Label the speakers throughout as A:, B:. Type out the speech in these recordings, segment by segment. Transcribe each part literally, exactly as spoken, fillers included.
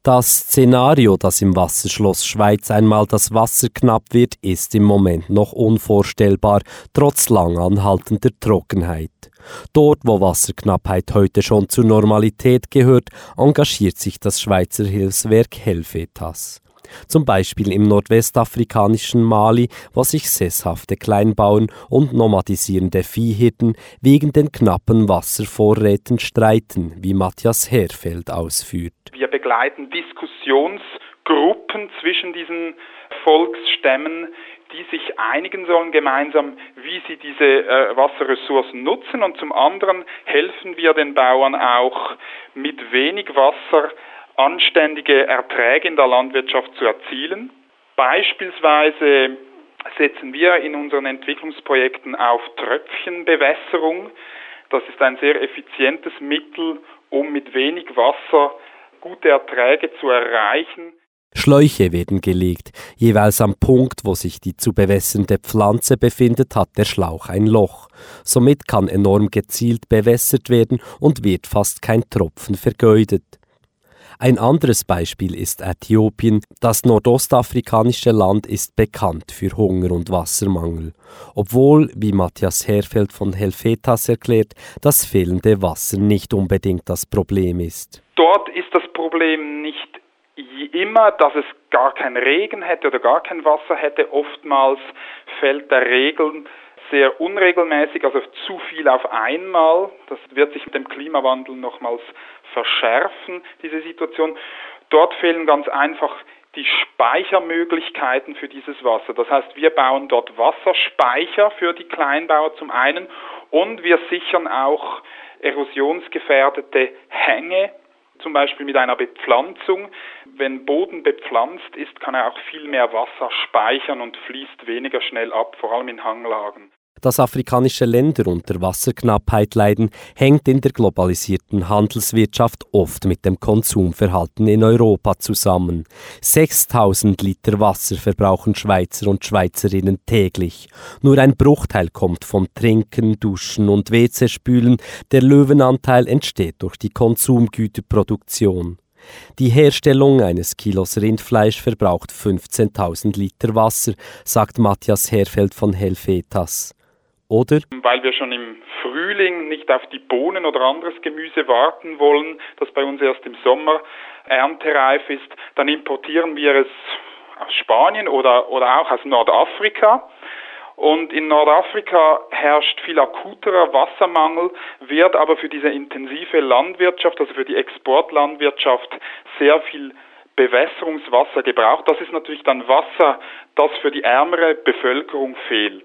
A: Das Szenario, dass im Wasserschloss Schweiz einmal das Wasser knapp wird, ist im Moment noch unvorstellbar, trotz lang anhaltender Trockenheit. Dort, wo Wasserknappheit heute schon zur Normalität gehört, engagiert sich das Schweizer Hilfswerk Helvetas. Zum Beispiel im nordwestafrikanischen Mali, wo sich sesshafte Kleinbauern und nomadisierende Viehhirten wegen den knappen Wasservorräten streiten, wie Matthias Herfeld ausführt.
B: Wir begleiten Diskussionsgruppen zwischen diesen Volksstämmen, die sich einigen sollen gemeinsam, wie sie diese äh, Wasserressourcen nutzen, und zum anderen helfen wir den Bauern auch, mit wenig Wasser anständige Erträge in der Landwirtschaft zu erzielen. Beispielsweise setzen wir in unseren Entwicklungsprojekten auf Tröpfchenbewässerung. Das ist ein sehr effizientes Mittel, um mit wenig Wasser gute Erträge zu erreichen.
A: Schläuche werden gelegt. Jeweils am Punkt, wo sich die zu bewässernde Pflanze befindet, hat der Schlauch ein Loch. Somit kann enorm gezielt bewässert werden und wird fast kein Tropfen vergeudet. Ein anderes Beispiel ist Äthiopien. Das nordostafrikanische Land ist bekannt für Hunger und Wassermangel. Obwohl, wie Matthias Herfeld von Helvetas erklärt, das fehlende Wasser nicht unbedingt das Problem ist.
B: Dort ist das Problem nicht immer, dass es gar keinen Regen hätte oder gar kein Wasser hätte. Oftmals fällt der Regen sehr unregelmäßig, also zu viel auf einmal. Das wird sich mit dem Klimawandel nochmals verschärfen, diese Situation. Dort fehlen ganz einfach die Speichermöglichkeiten für dieses Wasser. Das heißt, wir bauen dort Wasserspeicher für die Kleinbauer zum einen und wir sichern auch erosionsgefährdete Hänge, zum Beispiel mit einer Bepflanzung. Wenn Boden bepflanzt ist, kann er auch viel mehr Wasser speichern und fließt weniger schnell ab, vor allem in Hanglagen.
A: Dass afrikanische Länder unter Wasserknappheit leiden, hängt in der globalisierten Handelswirtschaft oft mit dem Konsumverhalten in Europa zusammen. sechstausend Liter Wasser verbrauchen Schweizer und Schweizerinnen täglich. Nur ein Bruchteil kommt vom Trinken, Duschen und W C-Spülen. Der Löwenanteil entsteht durch die Konsumgüterproduktion. Die Herstellung eines Kilos Rindfleisch verbraucht fünfzehntausend Liter Wasser, sagt Matthias Herfeld von Helvetas. Oder?
B: Weil wir schon im Frühling nicht auf die Bohnen oder anderes Gemüse warten wollen, das bei uns erst im Sommer erntereif ist, dann importieren wir es aus Spanien oder, oder auch aus Nordafrika. Und in Nordafrika herrscht viel akuterer Wassermangel, wird aber für diese intensive Landwirtschaft, also für die Exportlandwirtschaft, sehr viel Bewässerungswasser gebraucht. Das ist natürlich dann Wasser, das für die ärmere Bevölkerung fehlt.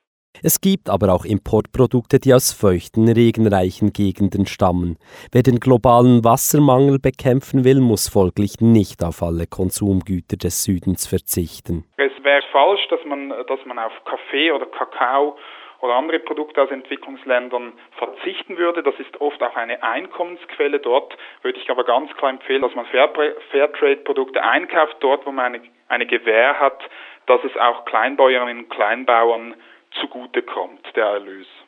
A: Es gibt aber auch Importprodukte, die aus feuchten, regenreichen Gegenden stammen. Wer den globalen Wassermangel bekämpfen will, muss folglich nicht auf alle Konsumgüter des Südens verzichten.
B: Es wäre falsch, dass man, dass man auf Kaffee oder Kakao oder andere Produkte aus Entwicklungsländern verzichten würde. Das ist oft auch eine Einkommensquelle. Dort würde ich aber ganz klar empfehlen, dass man Fairtrade-Produkte einkauft, dort wo man eine, eine Gewähr hat, dass es auch Kleinbäuerinnen und Kleinbauern zugutekommt, der Erlös.